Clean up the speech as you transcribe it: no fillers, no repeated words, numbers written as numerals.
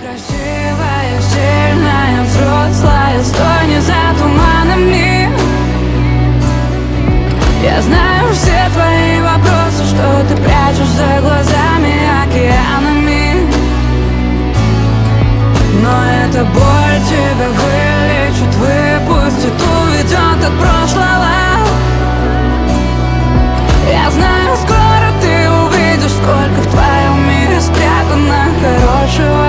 Красивая, сильная, взрослая, стой не за туманами. Я знаю все твои вопросы, что ты прячешь за глазами океанами. Но эта боль тебя вылечит, выпустит, уведет от прошлого. Я знаю, скоро ты увидишь, сколько в твоем мире спрятано хорошего.